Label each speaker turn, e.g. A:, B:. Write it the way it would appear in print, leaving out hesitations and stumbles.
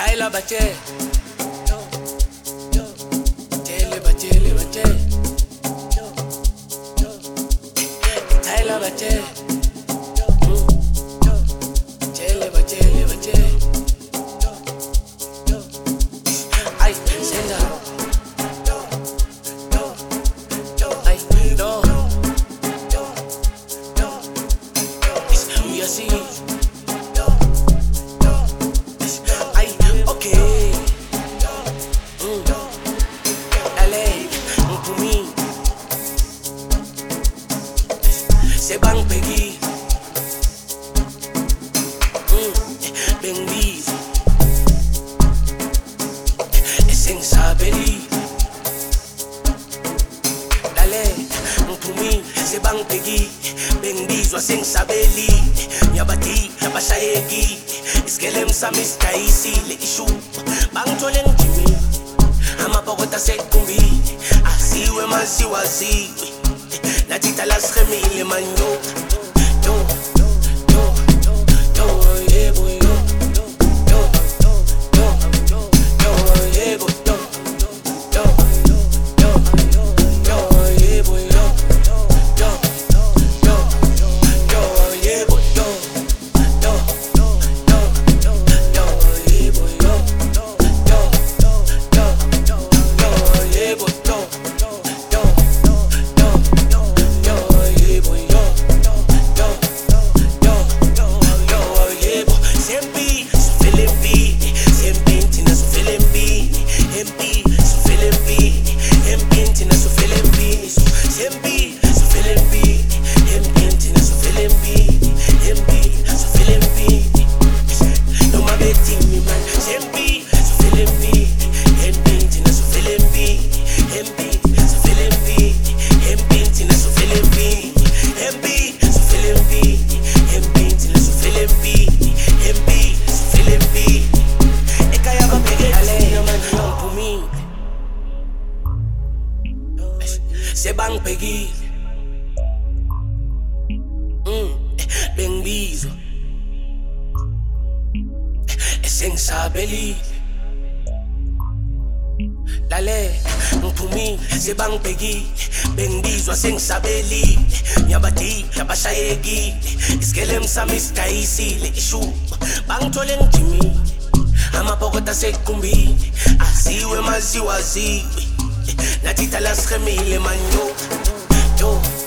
A: Tyler Bache, Tyler Bache, Tyler Bache, ay, senza, ay, no, we are seeing, ay, okay, dale, mpumi, se bang pegi, bengi, esensabeli, dale, mpumi, se bang pegi, bengizwa sensabeli, nyabati, nabashayeki, iskelem samista isile ishu, bangthole ngijimi, amapokota sekumbi, asiwe masiwaziwe, nathita lasremile manyo, Sebang pegi, bengizo, esensabeli, dale, mpumi, sebang pegi, bengizo, esensabeli, nyabati, nabashayeki, iskelem samista isile ishu, bangthole ngijimi, amapokota sekumbi, asiwe masiwaziwe, nathita lasremile manyo,